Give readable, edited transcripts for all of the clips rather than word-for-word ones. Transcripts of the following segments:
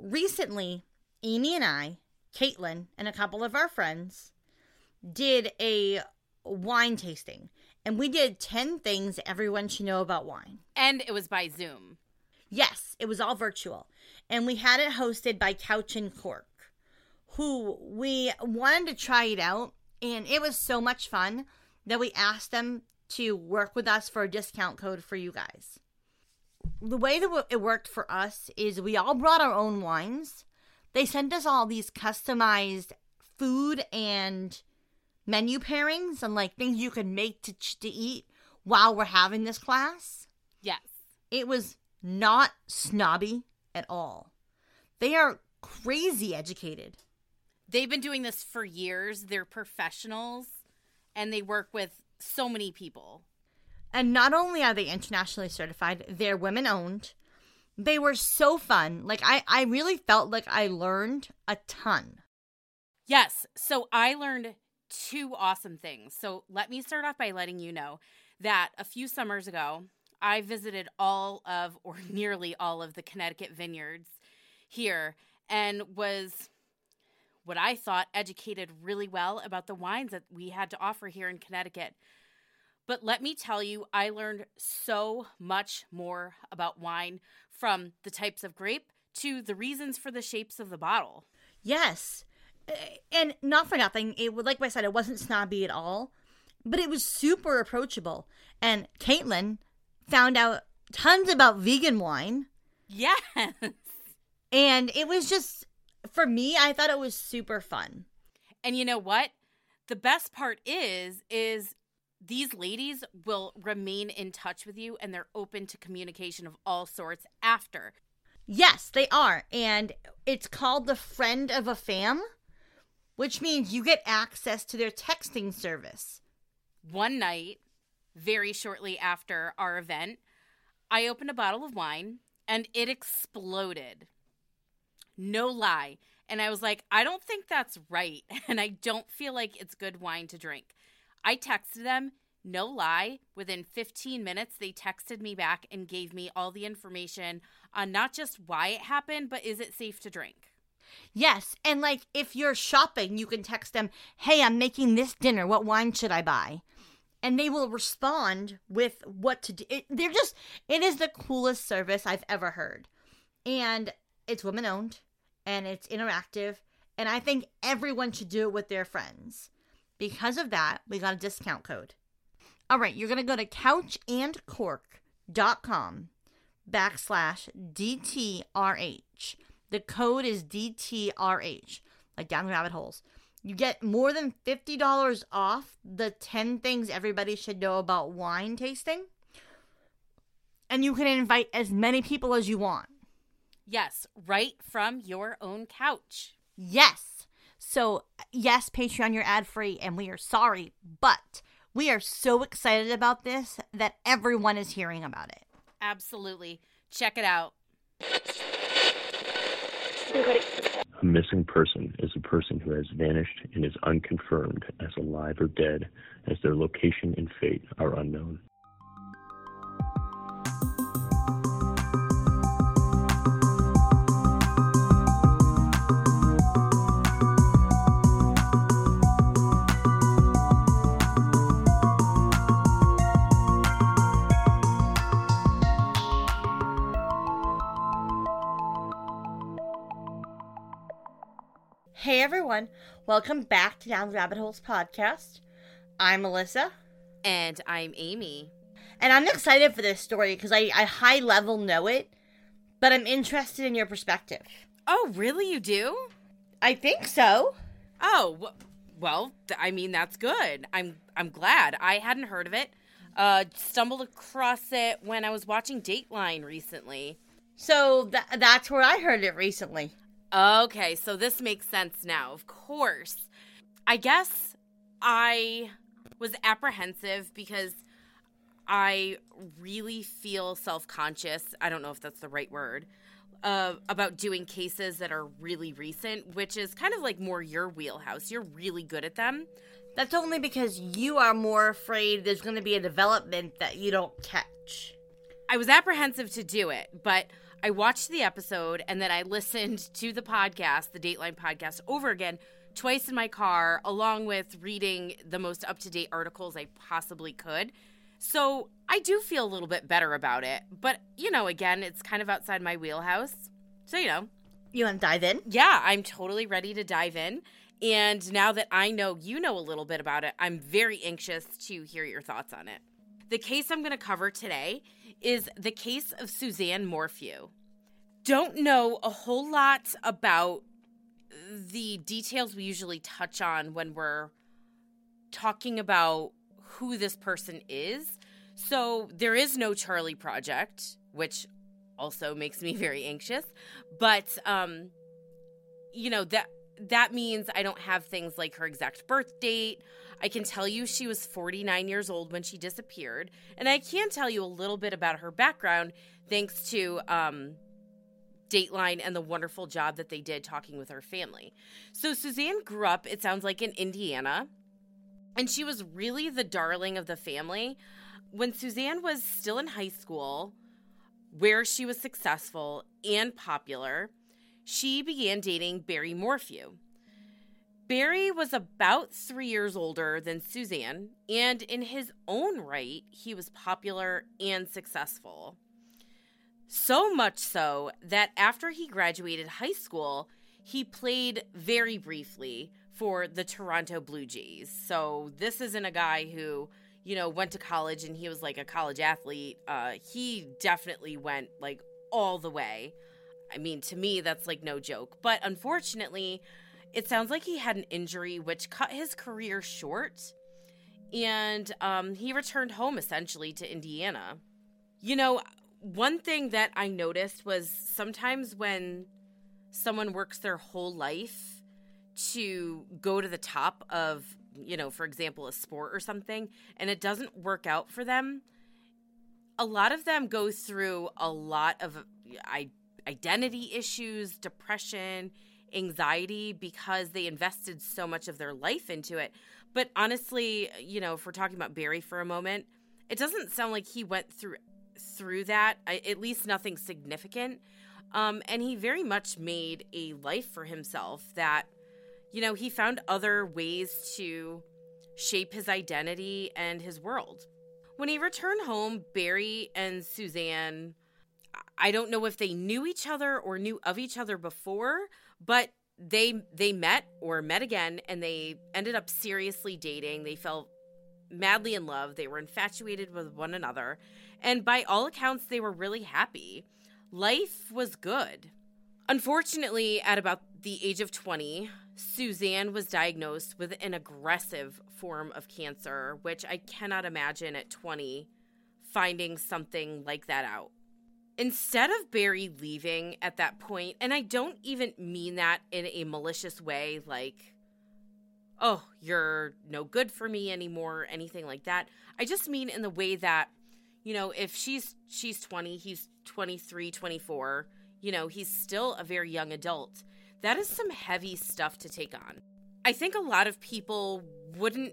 recently, Amy and I, Caitlin, and a couple of our friends did a wine tasting. And we did 10 things everyone should know about wine. And it was by Zoom. Yes, it was all virtual. And we had it hosted by Couch and Cork, who we wanted to try it out. And it was so much fun that we asked them to work with us for a discount code for you guys. The way that it worked for us is we all brought our own wines. They sent us all these customized food and menu pairings and like things you could make to eat while we're having this class. Yes. It was not snobby at all. They are crazy educated. They've been doing this for years. They're professionals and they work with so many people. And not only are they internationally certified, they're women owned. They were so fun. Like I really felt like I learned a ton. Yes. So I learned 2 awesome things. So let me start off by letting you know that a few summers ago, I visited all of, or nearly all of, the Connecticut vineyards here and was, what I thought, educated really well about the wines that we had to offer here in Connecticut. But let me tell you, I learned so much more about wine, from the types of grape to the reasons for the shapes of the bottle. Yes. And not for nothing, like I said, it wasn't snobby at all, but it was super approachable. And Caitlin found out tons about vegan wine. Yes. And it was just, for me, I thought it was super fun. And you know what? The best part is these ladies will remain in touch with you and they're open to communication of all sorts after. Yes, they are. And it's called the Friend of a Fam, which means you get access to their texting service. One night, very shortly after our event, I opened a bottle of wine and it exploded. No lie. And I was like, I don't think that's right. And I don't feel like it's good wine to drink. I texted them, no lie. Within 15 minutes, they texted me back and gave me all the information on not just why it happened, but is it safe to drink? Yes, and like if you're shopping, you can text them, hey, I'm making this dinner. What wine should I buy? And they will respond with what to do. It is the coolest service I've ever heard. And it's women owned and it's interactive. And I think everyone should do it with their friends. Because of that, we got a discount code. All right, you're going to go to couchandcork.com/DTRH. The code is DTRH, like down the rabbit holes. You get more than $50 off the 10 things everybody should know about wine tasting. And you can invite as many people as you want. Yes, right from your own couch. Yes. So, yes, Patreon, you're ad-free, and we are sorry, but we are so excited about this that everyone is hearing about it. Absolutely. Check it out. A missing person is a person who has vanished and is unconfirmed as alive or dead, as their location and fate are unknown. Hey everyone, welcome back to Down the Rabbit Holes podcast. I'm Melissa. And I'm Amy. And I'm excited for this story because I high level know it, but I'm interested in your perspective. Oh, really? You do? I think so. Oh, well, I mean, that's good. I'm glad. I hadn't heard of it. Stumbled across it when I was watching Dateline recently. So that's where I heard it recently. Okay, so this makes sense now, of course. I guess I was apprehensive because I really feel self-conscious, I don't know if that's the right word, about doing cases that are really recent, which is kind of like more your wheelhouse. You're really good at them. That's only because you are more afraid there's going to be a development that you don't catch. I was apprehensive to do it, but I watched the episode and then I listened to the podcast, the Dateline podcast, over again twice in my car, along with reading the most up-to-date articles I possibly could. So I do feel a little bit better about it. But, again, it's kind of outside my wheelhouse. So, You want to dive in? Yeah, I'm totally ready to dive in. And now that I know you know a little bit about it, I'm very anxious to hear your thoughts on it. The case I'm going to cover today is the case of Suzanne Morphew. Don't know a whole lot about the details we usually touch on when we're talking about who this person is. So there is no Charlie Project, which also makes me very anxious. But, that means I don't have things like her exact birth date. I can tell you she was 49 years old when she disappeared. And I can tell you a little bit about her background thanks to Dateline and the wonderful job that they did talking with her family. So Suzanne grew up, it sounds like, in Indiana. And she was really the darling of the family. When Suzanne was still in high school, where she was successful and popular, she began dating Barry Morphew. Barry was about 3 years older than Suzanne, and in his own right, he was popular and successful. So much so that after he graduated high school, he played very briefly for the Toronto Blue Jays. So this isn't a guy who, went to college and he was like a college athlete. He definitely went like all the way. I mean, to me, that's like no joke. But unfortunately, it sounds like he had an injury which cut his career short. And he returned home essentially to Indiana. One thing that I noticed was sometimes when someone works their whole life to go to the top of, for example, a sport or something, and it doesn't work out for them, a lot of them go through a lot of identity issues, depression, anxiety, because they invested so much of their life into it. But honestly, if we're talking about Barry for a moment, it doesn't sound like he went through that, at least nothing significant. And he very much made a life for himself that, he found other ways to shape his identity and his world. When he returned home, Barry and Suzanne, I don't know if they knew each other or knew of each other before, but they met again, and they ended up seriously dating. They fell madly in love. They were infatuated with one another. And by all accounts, they were really happy. Life was good. Unfortunately, at about the age of 20, Suzanne was diagnosed with an aggressive form of cancer, which I cannot imagine at 20 finding something like that out. Instead of Barry leaving at that point, and I don't even mean that in a malicious way, like, oh, you're no good for me anymore, anything like that. I just mean in the way that, if she's 20, he's 23, 24, he's still a very young adult. That is some heavy stuff to take on. I think a lot of people wouldn't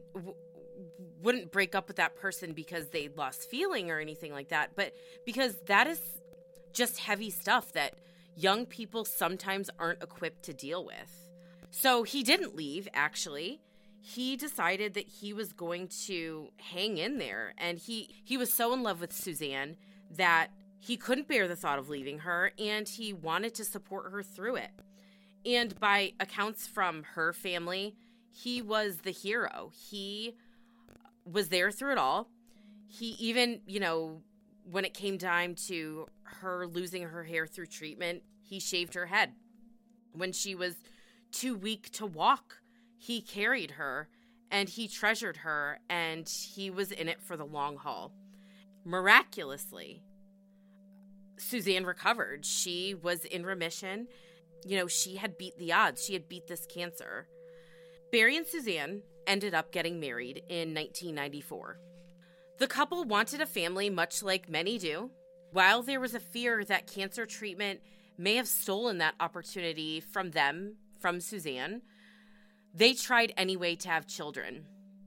break up with that person because they lost feeling or anything like that, but because that is just heavy stuff that young people sometimes aren't equipped to deal with. So he didn't leave, actually. He decided that he was going to hang in there, and he was so in love with Suzanne that he couldn't bear the thought of leaving her, and he wanted to support her through it. And by accounts from her family, he was the hero. He was there through it all. He even, when it came time to her losing her hair through treatment, he shaved her head. When she was too weak to walk, he carried her, and he treasured her, and he was in it for the long haul. Miraculously, Suzanne recovered. She was in remission. She had beat the odds. She had beat this cancer. Barry and Suzanne ended up getting married in 1994. The couple wanted a family, much like many do. While there was a fear that cancer treatment may have stolen that opportunity from them, from Suzanne, they tried anyway to have children.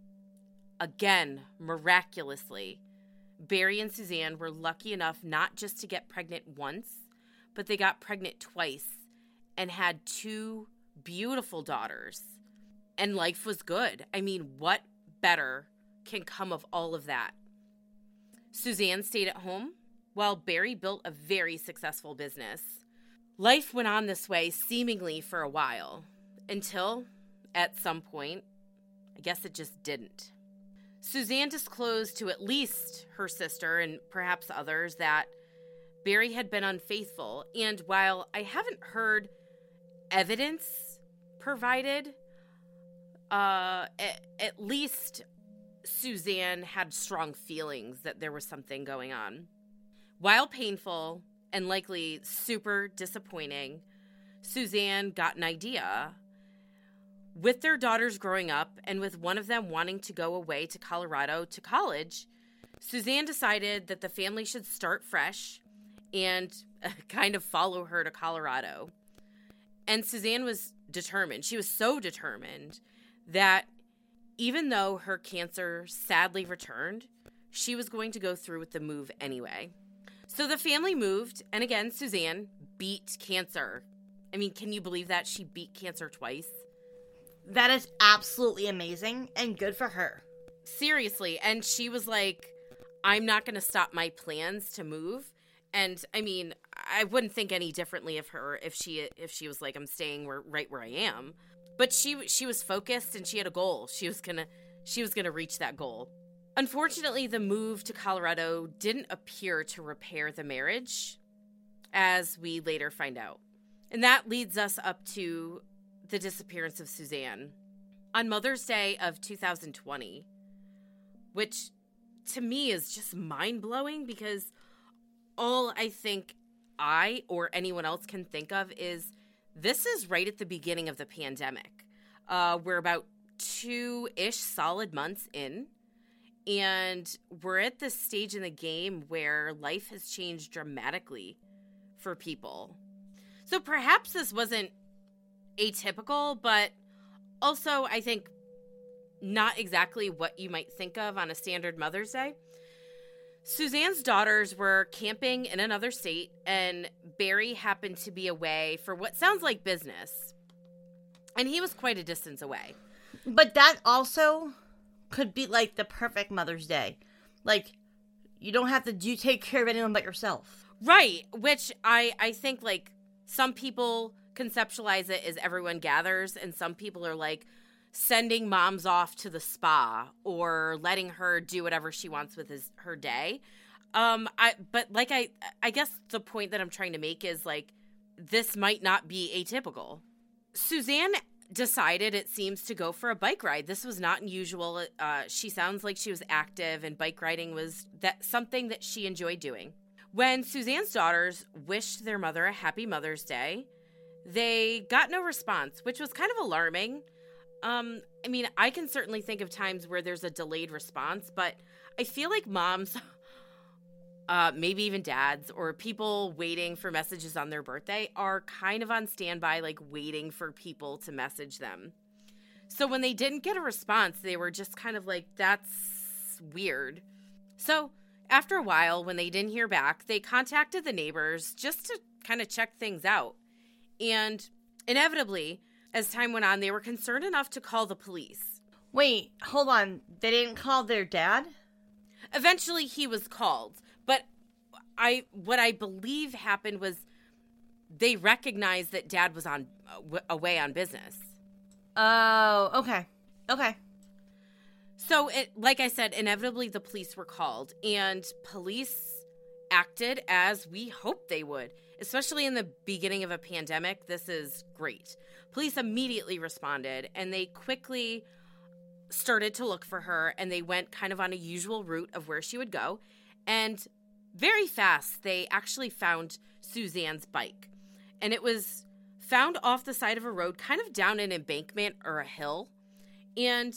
Again, miraculously, Barry and Suzanne were lucky enough not just to get pregnant once, but they got pregnant twice and had 2 beautiful daughters. And life was good. I mean, what better can come of all of that? Suzanne stayed at home while Barry built a very successful business. Life went on this way seemingly for a while until, at some point, I guess it just didn't. Suzanne disclosed to at least her sister and perhaps others that Barry had been unfaithful. And while I haven't heard evidence provided, at least Suzanne had strong feelings that there was something going on. While painful and likely super disappointing, Suzanne got an idea. With their daughters growing up and with one of them wanting to go away to Colorado to college, Suzanne decided that the family should start fresh and kind of follow her to Colorado. And Suzanne was determined. She was so determined that even though her cancer sadly returned, she was going to go through with the move anyway. So the family moved, and again, Suzanne beat cancer. I mean, can you believe that? She beat cancer twice. That is absolutely amazing and good for her. Seriously. And she was like, I'm not going to stop my plans to move. And I mean, I wouldn't think any differently of her if she was like, I'm staying right where I am. But she was focused and she had a goal. She was gonna reach that goal. Unfortunately, the move to Colorado didn't appear to repair the marriage, as we later find out. And that leads us up to the disappearance of Suzanne on Mother's Day of 2020, which to me is just mind-blowing because all I think I or anyone else can think of is this is right at the beginning of the pandemic. We're about 2-ish solid months in, and we're at this stage in the game where life has changed dramatically for people. So perhaps this wasn't atypical, but also I think not exactly what you might think of on a standard Mother's Day. Suzanne's daughters were camping in another state, and Barry happened to be away for what sounds like business. And he was quite a distance away. But that also could be like the perfect Mother's Day. Like, you don't have to take care of anyone but yourself. Right, which I think, like, some people conceptualize it as everyone gathers, and some people are like sending moms off to the spa or letting her do whatever she wants with her day. I guess the point that I'm trying to make is, like, this might not be atypical. Suzanne decided, it seems, to go for a bike ride. This was not unusual. She sounds like she was active, and bike riding was something that she enjoyed doing. When Suzanne's daughters wished their mother a happy Mother's Day, they got no response, which was kind of alarming. I mean, I can certainly think of times where there's a delayed response, but I feel like moms, maybe even dads, or people waiting for messages on their birthday are kind of on standby, like waiting for people to message them. So when they didn't get a response, they were just kind of like, that's weird. So after a while, when they didn't hear back, they contacted the neighbors just to kind of check things out. And inevitably, as time went on, they were concerned enough to call the police. Wait, hold on. They didn't call their dad? Eventually, he was called. But what I believe happened was they recognized that Dad was away on business. Oh, okay. Okay. So, like I said, inevitably the police were called, and police acted as we hoped they would. Especially in the beginning of a pandemic, this is great. Police immediately responded, and they quickly started to look for her, and they went kind of on a usual route of where she would go. And very fast, they actually found Suzanne's bike. And it was found off the side of a road, kind of down an embankment or a hill. And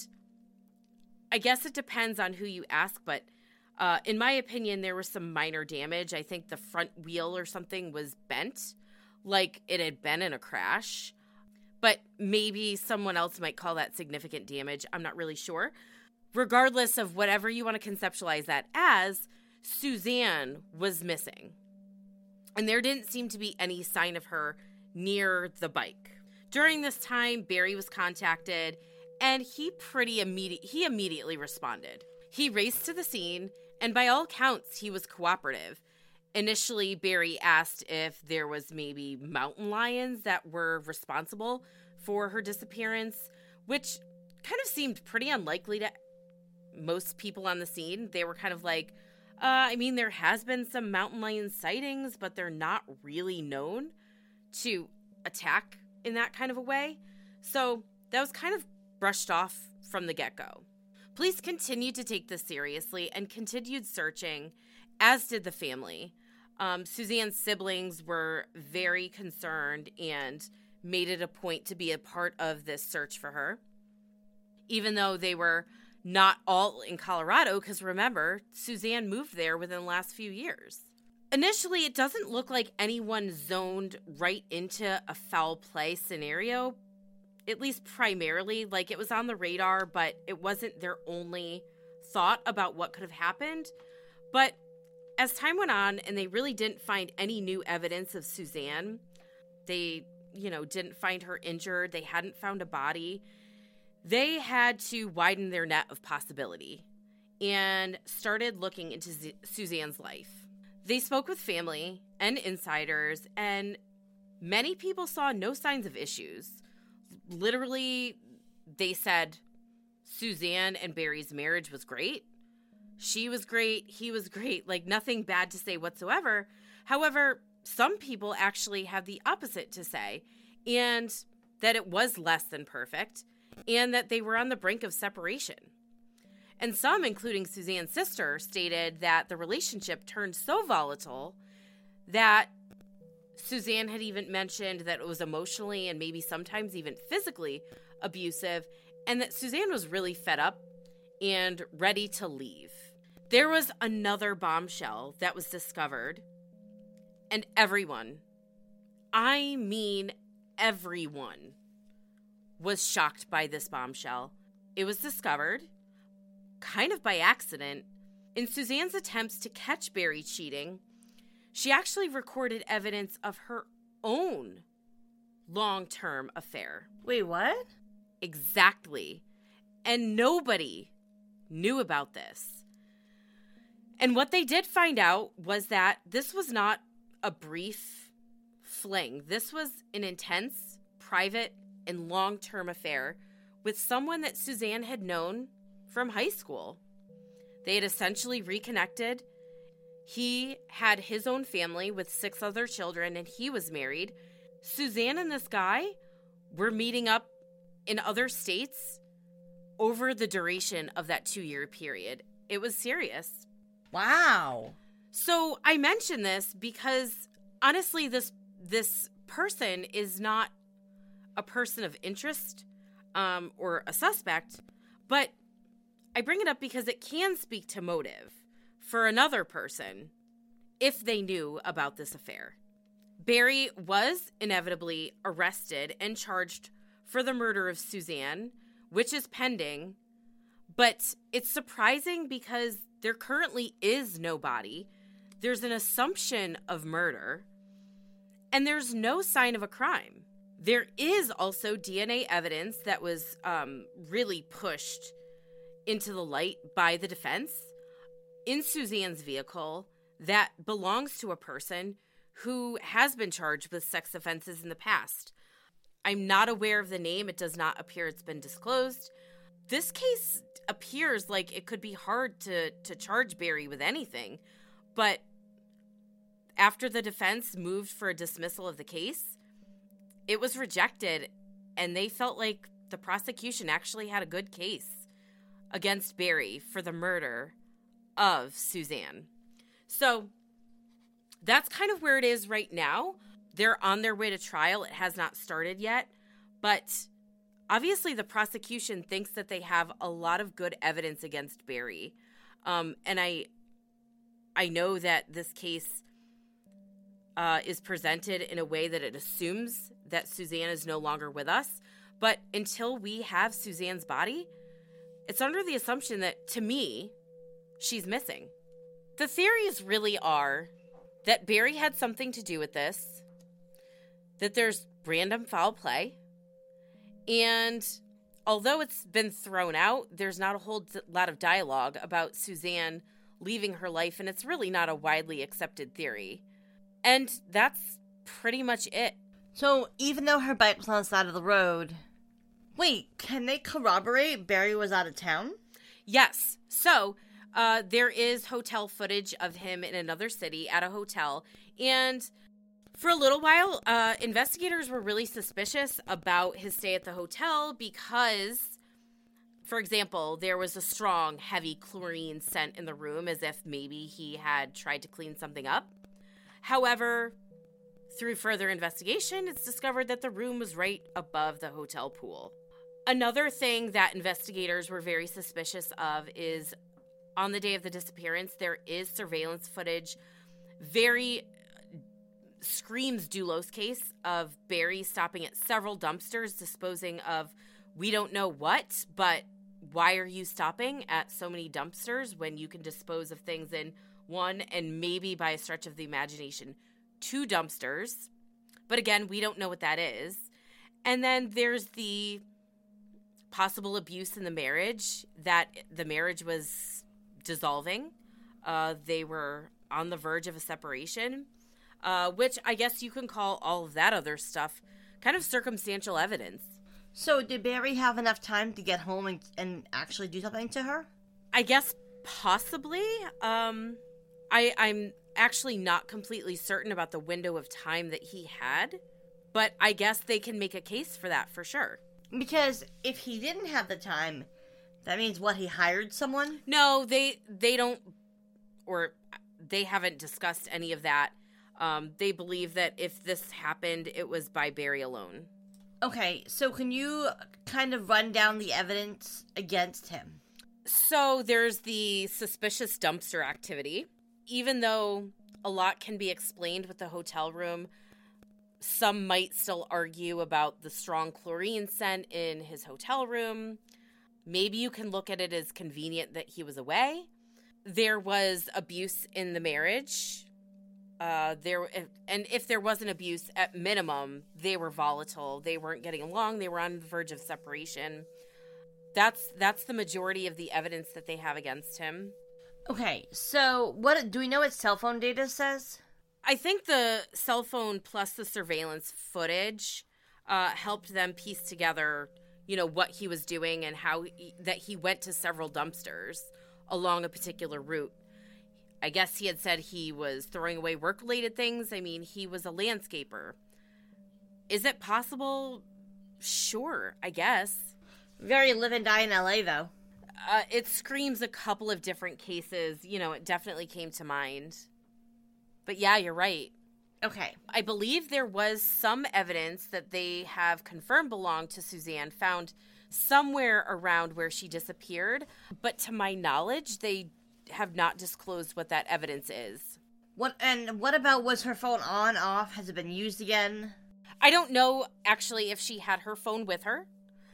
I guess it depends on who you ask, but in my opinion, there was some minor damage. I think the front wheel or something was bent, like it had been in a crash. But maybe someone else might call that significant damage. I'm not really sure. Regardless of whatever you want to conceptualize that as, Suzanne was missing. and there didn't seem to be any sign of her near the bike. During this time, Barry was contacted, and he immediately responded. He raced to the scene, and by all counts, he was cooperative. Initially, Barry asked if there was maybe mountain lions that were responsible for her disappearance, which kind of seemed pretty unlikely to most people on the scene. They were kind of like, there has been some mountain lion sightings, but they're not really known to attack in that kind of a way. So that was kind of brushed off from the get-go. Police continued to take this seriously and continued searching, as did the family. Suzanne's siblings were very concerned and made it a point to be a part of this search for her, even though they were not all in Colorado, because remember, Suzanne moved there within the last few years. Initially, it doesn't look like anyone zoned right into a foul play scenario, at least primarily. Like, it was on the radar, but it wasn't their only thought about what could have happened. But as time went on and they really didn't find any new evidence of Suzanne, they, didn't find her injured, they hadn't found a body, they had to widen their net of possibility and started looking into Suzanne's life. They spoke with family and insiders, and many people saw no signs of issues. Literally, they said Suzanne and Barry's marriage was great. She was great. He was great. Like, nothing bad to say whatsoever. However, some people actually have the opposite to say, and that it was less than perfect, and that they were on the brink of separation. And some, including Suzanne's sister, stated that the relationship turned so volatile that Suzanne had even mentioned that it was emotionally and maybe sometimes even physically abusive, and that Suzanne was really fed up and ready to leave. There was another bombshell that was discovered, and everyone, I mean everyone, was shocked by this bombshell. It was discovered, kind of by accident, in Suzanne's attempts to catch Barry cheating. She actually recorded evidence of her own long-term affair. Wait, what? Exactly. And nobody knew about this. And what they did find out was that this was not a brief fling. This was an intense, private, and long-term affair with someone that Suzanne had known from high school. They had essentially reconnected. He had his own family with 6 other children, and he was married. Suzanne and this guy were meeting up in other states over the duration of that 2-year period. It was serious. Wow. So I mention this because, honestly, this person is not a person of interest or a suspect, but I bring it up because it can speak to motive for another person if they knew about this affair. Barry was inevitably arrested and charged for the murder of Suzanne, which is pending, but it's surprising because there currently is no body. There's an assumption of murder, and there's no sign of a crime. There is also DNA evidence that was really pushed into the light by the defense in Suzanne's vehicle that belongs to a person who has been charged with sex offenses in the past. I'm not aware of the name. It does not appear it's been disclosed. This case appears like it could be hard to charge Barry with anything, but after the defense moved for a dismissal of the case, it was rejected, and they felt like the prosecution actually had a good case against Barry for the murder of Suzanne. So that's kind of where it is right now. They're on their way to trial. It has not started yet, but obviously the prosecution thinks that they have a lot of good evidence against Barry. And I know that this case is presented in a way that it assumes that Suzanne is no longer with us. But until we have Suzanne's body, it's under the assumption that, to me, she's missing. The theories really are that Barry had something to do with this, that there's random foul play, and although it's been thrown out, there's not a whole lot of dialogue about Suzanne leaving her life, and it's really not a widely accepted theory. And that's pretty much it. So even though her bike was on the side of the road... Wait, can they corroborate Barry was out of town? Yes. So there is hotel footage of him in another city at a hotel. And for a little while, investigators were really suspicious about his stay at the hotel because, for example, there was a strong, heavy chlorine scent in the room, as if maybe he had tried to clean something up. However, through further investigation, it's discovered that the room was right above the hotel pool. Another thing that investigators were very suspicious of is on the day of the disappearance, there is surveillance footage, very screams Dulos case, of Barry stopping at several dumpsters disposing of we don't know what, but why are you stopping at so many dumpsters when you can dispose of things in one and maybe by a stretch of the imagination 2 dumpsters? But again, we don't know what that is. And then there's the possible abuse in the marriage, that the marriage was dissolving. They were on the verge of a separation, which I guess you can call all of that other stuff kind of circumstantial evidence. So did Barry have enough time to get home and actually do something to her? I guess possibly. I'm actually not completely certain about the window of time that he had, but I guess they can make a case for that for sure. Because if he didn't have the time, that means what, he hired someone? No, they don't, or they haven't discussed any of that. They believe that if this happened, it was by Barry alone. Okay, so can you kind of run down the evidence against him? So there's the suspicious dumpster activity. Even though a lot can be explained with the hotel room, some might still argue about the strong chlorine scent in his hotel room. Maybe you can look at it as convenient that he was away. There was abuse in the marriage. And if there wasn't abuse, at minimum, they were volatile. They weren't getting along. They were on the verge of separation. That's the majority of the evidence that they have against him. Okay, so what do we know what cell phone data says? I think the cell phone plus the surveillance footage helped them piece together, what he was doing and how that he went to several dumpsters along a particular route. I guess he had said he was throwing away work-related things. I mean, he was a landscaper. Is it possible? Sure, I guess. Very live and die in LA, though. It screams a couple of different cases. It definitely came to mind. But yeah, you're right. Okay. I believe there was some evidence that they have confirmed belonged to Suzanne, found somewhere around where she disappeared. But to my knowledge, they have not disclosed what that evidence is. What about, was her phone on, off? Has it been used again? I don't know, actually, if she had her phone with her.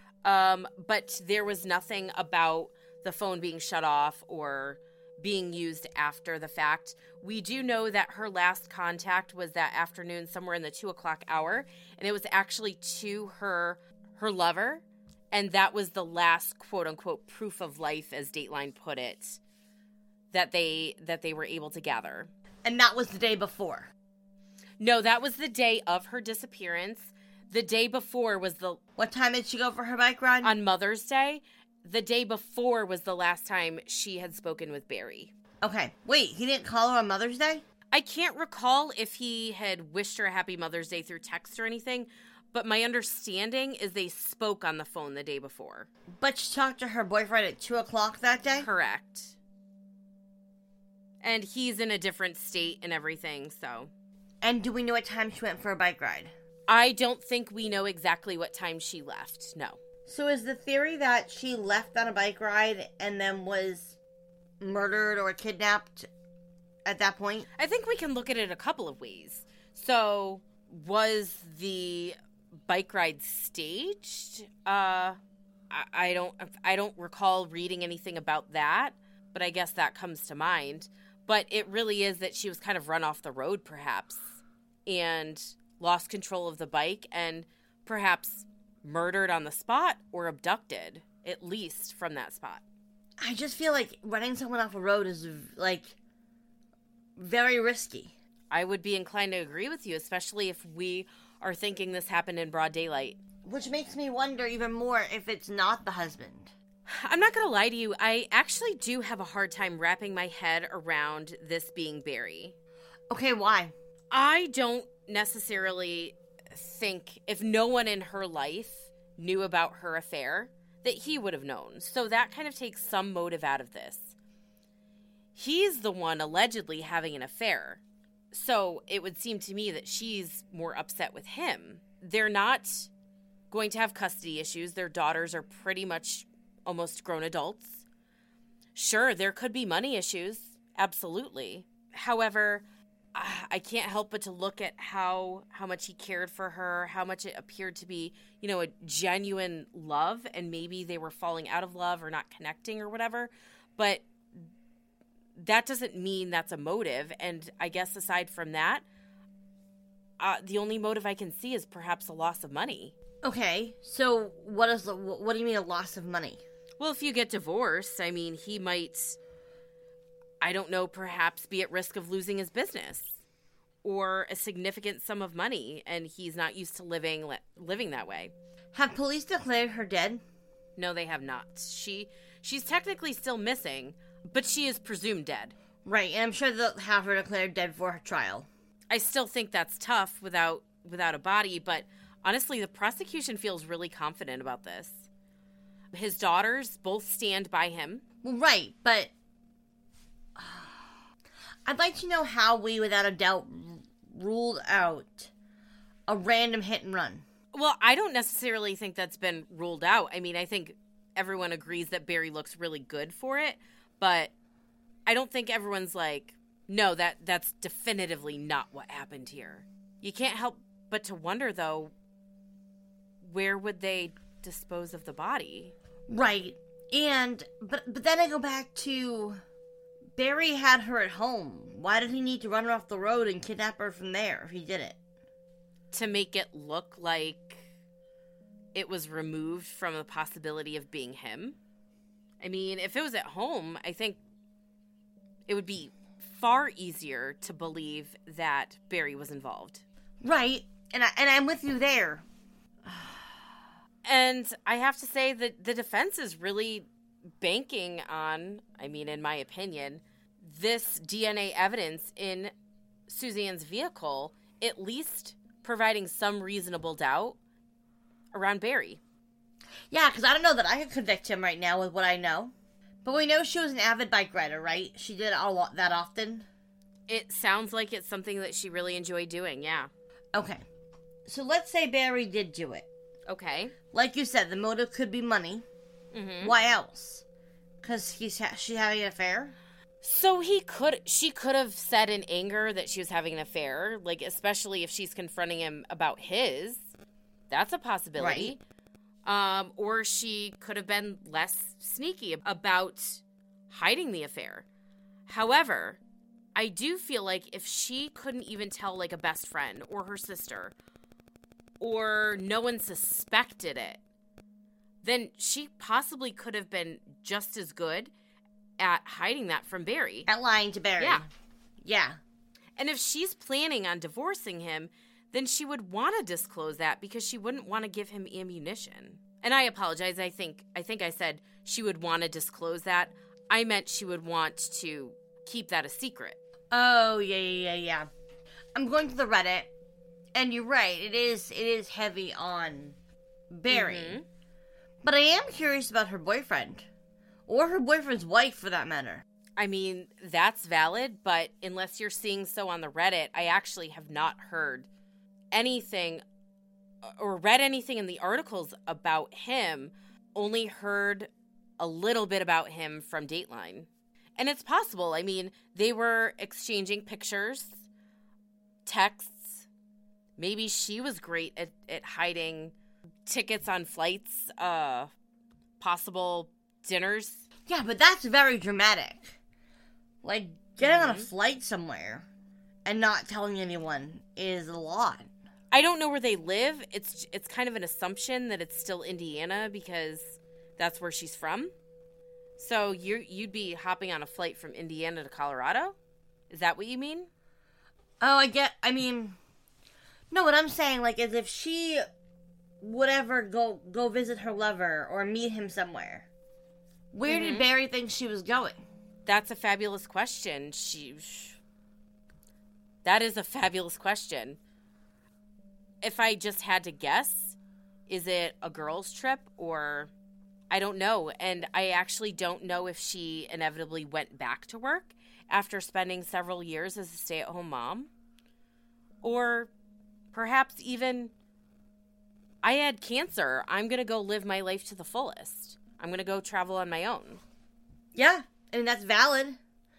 But there was nothing about the phone being shut off or being used after the fact. We do know that her last contact was that afternoon, somewhere in the 2:00 hour, and it was actually to her lover, and that was the last quote-unquote proof of life, as Dateline put it, that they were able to gather. And that was the day before? No, that was the day of her disappearance. The day before was the... What time did she go for her bike ride? On Mother's Day. The day before was the last time she had spoken with Barry. Okay. Wait, he didn't call her on Mother's Day? I can't recall if he had wished her a happy Mother's Day through text or anything, but my understanding is they spoke on the phone the day before. But she talked to her boyfriend at 2:00 that day? Correct. And he's in a different state and everything, so... And do we know what time she went for a bike ride? I don't think we know exactly what time she left, no. So is the theory that she left on a bike ride and then was murdered or kidnapped at that point? I think we can look at it a couple of ways. So, was the bike ride staged? I don't recall reading anything about that, but I guess that comes to mind. But it really is that she was kind of run off the road, perhaps, and lost control of the bike and perhaps murdered on the spot or abducted, at least from that spot. I just feel like running someone off a road is, like, very risky. I would be inclined to agree with you, especially if we are thinking this happened in broad daylight. Which makes me wonder even more if it's not the husband. I'm not going to lie to you. I actually do have a hard time wrapping my head around this being Barry. Okay, why? I don't necessarily think if no one in her life knew about her affair, that he would have known. So that kind of takes some motive out of this. He's the one allegedly having an affair. So it would seem to me that she's more upset with him. They're not going to have custody issues. Their daughters are pretty much almost grown adults. Sure, there could be money issues. Absolutely. However, I can't help but to look at how much he cared for her, how much it appeared to be, a genuine love, and maybe they were falling out of love or not connecting or whatever. But that doesn't mean that's a motive. And I guess aside from that, the only motive I can see is perhaps a loss of money. Okay, so what do you mean a loss of money? Well, if you get divorced, I mean, he might, I don't know, perhaps be at risk of losing his business or a significant sum of money, and he's not used to living that way. Have police declared her dead? No, they have not. She's technically still missing, but she is presumed dead. Right, and I'm sure they'll have her declared dead for her trial. I still think that's tough without a body, but honestly, the prosecution feels really confident about this. His daughters both stand by him. Well, right, but I'd like to know how we, without a doubt, ruled out a random hit and run. Well, I don't necessarily think that's been ruled out. I mean, I think everyone agrees that Barry looks really good for it, but I don't think everyone's like, no, that's definitively not what happened here. You can't help but to wonder, though, where would they dispose of the body? Right. And but then I go back to Barry had her at home. Why did he need to run her off the road and kidnap her from there if he did it? To make it look like it was removed from the possibility of being him. I mean, if it was at home, I think it would be far easier to believe that Barry was involved. Right. And I'm with you there. And I have to say that the defense is really banking on, I mean, in my opinion, this DNA evidence in Suzanne's vehicle, at least providing some reasonable doubt around Barry. Yeah, because I don't know that I could convict him right now with what I know. But we know she was an avid bike rider, right? She did it that often? It sounds like it's something that she really enjoyed doing, yeah. Okay. So let's say Barry did do it. Okay. Like you said, the motive could be money. Mm-hmm. Why else? Because she's having an affair? So she could have said in anger that she was having an affair, like especially if she's confronting him about his. That's a possibility. Right. Or she could have been less sneaky about hiding the affair. However, I do feel like if she couldn't even tell like a best friend or her sister, or no one suspected it, then she possibly could have been just as good at hiding that from Barry. At lying to Barry. Yeah. Yeah. And if she's planning on divorcing him, then she would want to disclose that because she wouldn't want to give him ammunition. And I apologize. I think I said she would want to disclose that. I meant she would want to keep that a secret. Oh, yeah. I'm going to the Reddit, and you're right. It is heavy on Barry. Mm-hmm. But I am curious about her boyfriend. Or her boyfriend's wife, for that matter. I mean, that's valid, but unless you're seeing so on the Reddit, I actually have not heard anything or read anything in the articles about him. Only heard a little bit about him from Dateline. And it's possible. I mean, they were exchanging pictures, texts. Maybe she was great at hiding tickets on flights, possible dinners. Yeah, but that's very dramatic. Like, Getting on a flight somewhere and not telling anyone is a lot. I don't know where they live. It's kind of an assumption that it's still Indiana because that's where she's from. So you'd be hopping on a flight from Indiana to Colorado? Is that what you mean? Oh, no, what I'm saying, like, is if she would ever go visit her lover or meet him somewhere, where did Barry think she was going? That's a fabulous question. That is a fabulous question. If I just had to guess, is it a girls' trip or I don't know. And I actually don't know if she inevitably went back to work after spending several years as a stay-at-home mom. Or perhaps even, I had cancer. I'm going to go live my life to the fullest. I'm going to go travel on my own. Yeah, I mean, that's valid.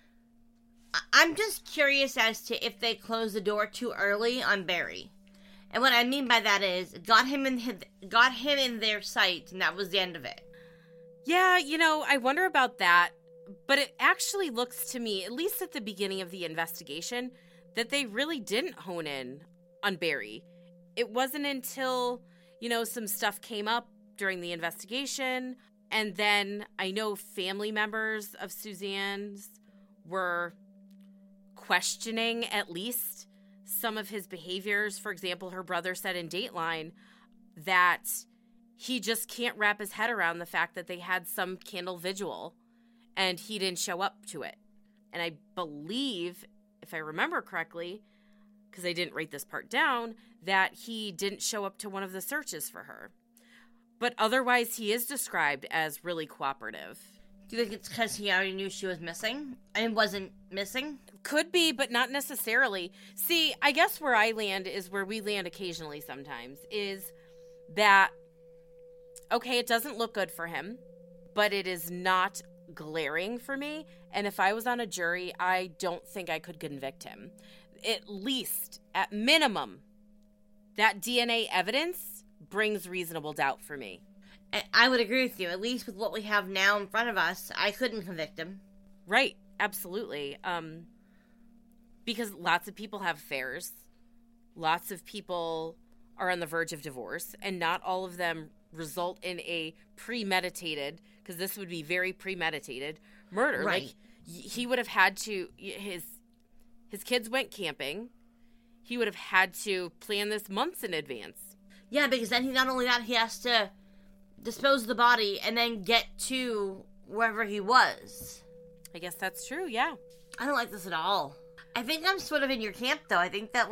I'm just curious as to if they closed the door too early on Barry. And what I mean by that is, got him in their sight, and that was the end of it. Yeah, I wonder about that. But it actually looks to me, at least at the beginning of the investigation, that they really didn't hone in on Barry. It wasn't until, some stuff came up during the investigation, and then I know family members of Suzanne's were questioning at least some of his behaviors. For example, her brother said in Dateline that he just can't wrap his head around the fact that they had some candle vigil and he didn't show up to it. And I believe, if I remember correctly, because I didn't write this part down, that he didn't show up to one of the searches for her. But otherwise, he is described as really cooperative. Do you think it's because he already knew she was missing? And wasn't missing? Could be, but not necessarily. See, I guess where I land is where we land occasionally sometimes, is that, okay, it doesn't look good for him, but it is not glaring for me. And if I was on a jury, I don't think I could convict him. At least, at minimum, that DNA evidence brings reasonable doubt for me. I would agree with you. At least with what we have now in front of us, I couldn't convict him. Right. Absolutely. Because lots of people have affairs. Lots of people are on the verge of divorce, and not all of them result in a premeditated, because this would be very premeditated, murder. Right. Like, he would have had to, his kids went camping. He would have had to plan this months in advance. Yeah, because then not only that, he has to dispose of the body and then get to wherever he was. I guess that's true, yeah. I don't like this at all. I think I'm sort of in your camp, though. I think that,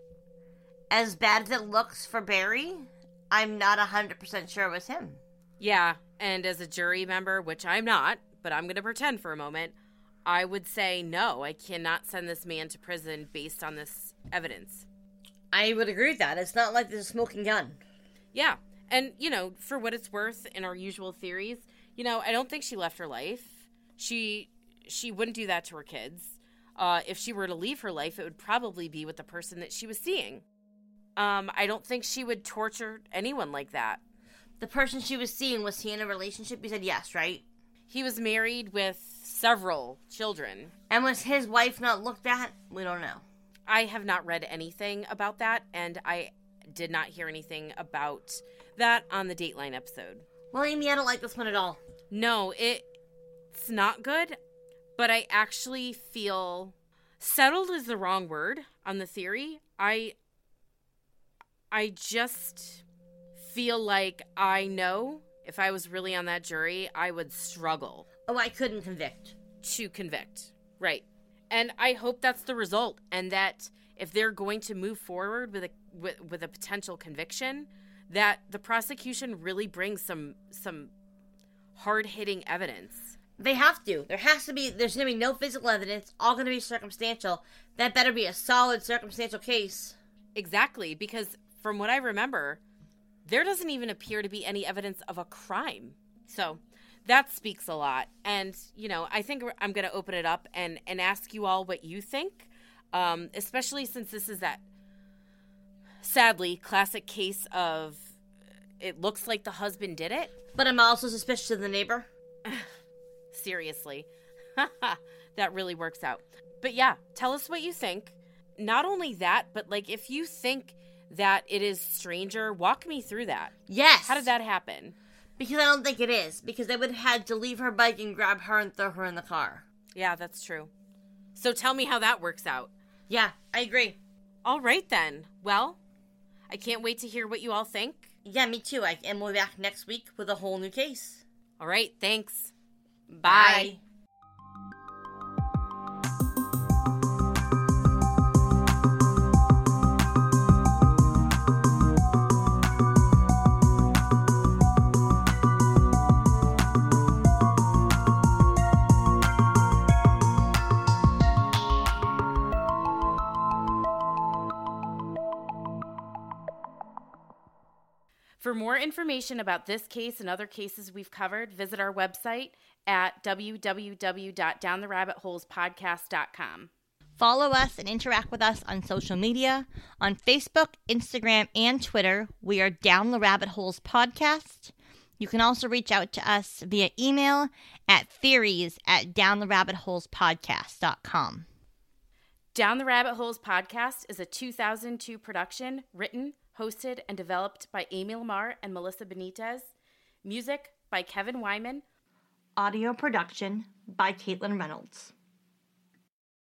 as bad as it looks for Barry, I'm not 100% sure it was him. Yeah, and as a jury member, which I'm not, but I'm going to pretend for a moment, I would say no, I cannot send this man to prison based on this evidence. I would agree with that. It's not like there's a smoking gun. Yeah, and, for what it's worth, in our usual theories, I don't think she left her life. She wouldn't do that to her kids. If she were to leave her life, it would probably be with the person that she was seeing. I don't think she would torture anyone like that. The person she was seeing, was he in a relationship? You said yes, right? He was married with several children. And was his wife not looked at? We don't know. I have not read anything about that, and I did not hear anything about that on the Dateline episode. Well, Amy, I don't like this one at all. No, it's not good, but I actually feel settled is the wrong word on the theory. I just feel like I know if I was really on that jury, I would struggle. Oh, I couldn't convict. To convict. Right. And I hope that's the result, and that if they're going to move forward with a potential conviction, that the prosecution really brings some hard-hitting evidence. They have to. There's going to be no physical evidence, all going to be circumstantial. That better be a solid circumstantial case. Exactly, because from what I remember, there doesn't even appear to be any evidence of a crime. So that speaks a lot. And, I think I'm going to open it up and ask you all what you think, especially since this is that, sadly, classic case of it looks like the husband did it. But I'm also suspicious of the neighbor. Seriously. that really works out. But yeah, tell us what you think. Not only that, but like if you think that it is stranger, walk me through that. Yes. How did that happen? Because I don't think it is. Because they would have had to leave her bike and grab her and throw her in the car. Yeah, that's true. So tell me how that works out. Yeah, I agree. All right then. Well, I can't wait to hear what you all think. Yeah, me too. And we'll be back next week with a whole new case. All right, thanks. Bye. For more information about this case and other cases we've covered, visit our website at www.downtherabbitholespodcast.com. Follow us and interact with us on social media. On Facebook, Instagram, and Twitter, we are Down the Rabbit Holes Podcast. You can also reach out to us via email at theories@downtherabbitholespodcast.com. Down the Rabbit Holes Podcast is a 2002 production, written, hosted, and developed by Amy Lamar and Melissa Benitez. Music by Kevin Wyman. Audio production by Caitlin Reynolds.